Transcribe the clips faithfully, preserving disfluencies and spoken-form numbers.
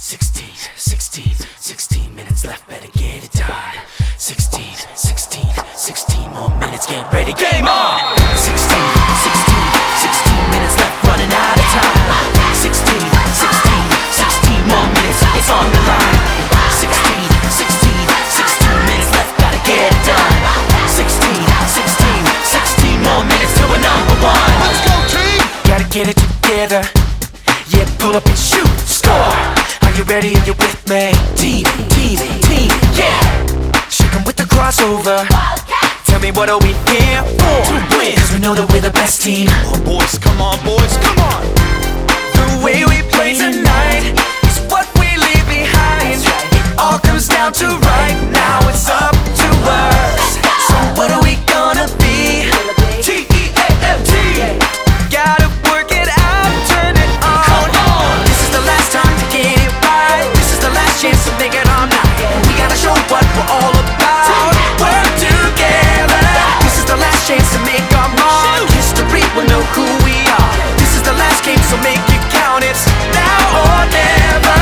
sixteen, sixteen, sixteen minutes left, better get it done. Sixteen, sixteen, sixteen more minutes, get ready, game on. Sixteen, sixteen, sixteen minutes left, running out of time. Sixteen, sixteen, sixteen more minutes, it's on the line. Sixteen, sixteen, sixteen minutes left, gotta get it done. Sixteen, sixteen, sixteen more minutes till we're number one. Let's go, team! Gotta get it together, yeah, pull up and shoot, score. Are you ready? Are you with me? Team, team, team, yeah. Shake 'em with the crossover. Tell me, what are we here for? To win, cause we know that we're the best team. Oh, boys, come on, boys, come on! The way we play tonight is what we leave behind. It all comes down to right now, it's up to us. So what are we gonna be? T E A F T. Gotta work it out, turn it on. Come on. This is the last time to get it right. This is the last chance to make it all night. We gotta show what we're all about. Work together. This is the last chance to make our mark. History will know who we are. This is the last game, so make it count. It's now or never.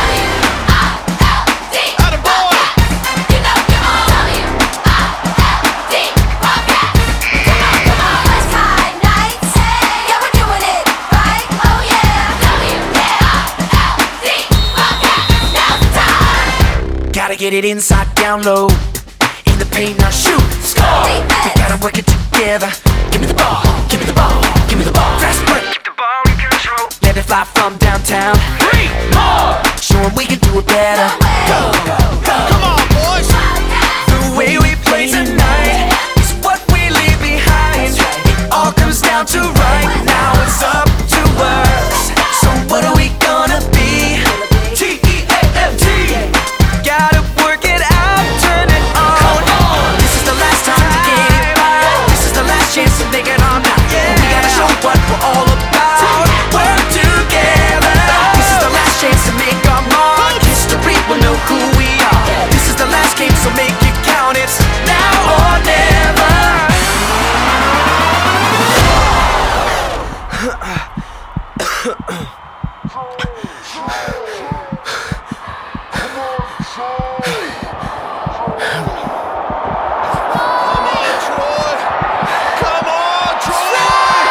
Gotta get it inside, down low. In the paint, now shoot, score. We gotta work it together. Give me the ball, give me the ball, give me the ball. Fast break, keep the ball in control. Let it fly from downtown. Three more. Show 'em we can do it better. Go, go, go. Come on, boys! The way we play tonight is what we leave behind. It all comes down to right now, it's up to us. So what are we gonna be? T E A F T. Gotta work it out, turn it on. Come on. This is the last time to get it right. This is the last chance to make it all night. We gotta show what we're all about. Work together. This is the last chance to make our mark. History will know who we are. This is the last game, so make it count. It's now or never. Come on, Troy! Come on, Troy!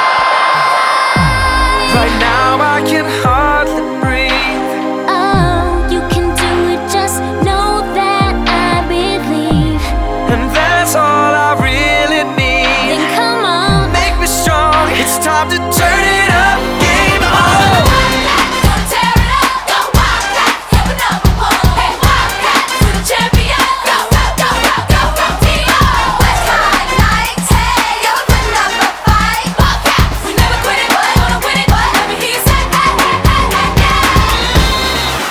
Right now I can hardly breathe. Oh, you can do it, just know that I believe. And that's all I really need. Then come on, Make me strong, it's time to turn it up. Game on. tear it up, go Wildcat, yeah we're number one. Hey Wildcat, we're the champion. Go, go, go, go, go, go, T O. West Side Nights, hey, yeah we're putting up a fight. Wildcat, we never quit it, we're gonna win it. Let me hear you say, hey, hey, hey, hey, yeah.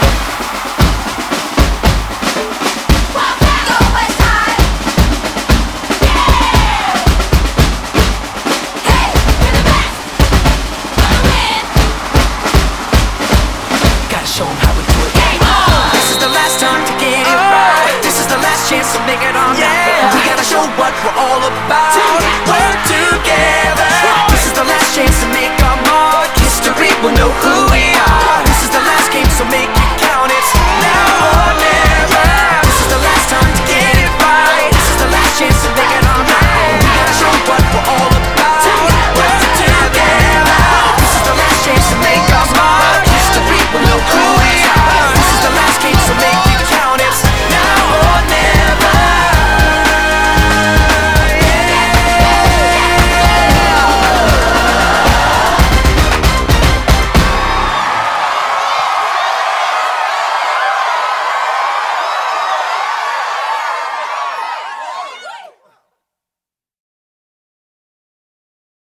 Wildcat, go West Side. Yeah. Hey, we're the best. Gonna win. Gotta show 'em how we do it. Game on. This is the last time to get it right. This is the last chance to make it all night. We gotta show what we're all about.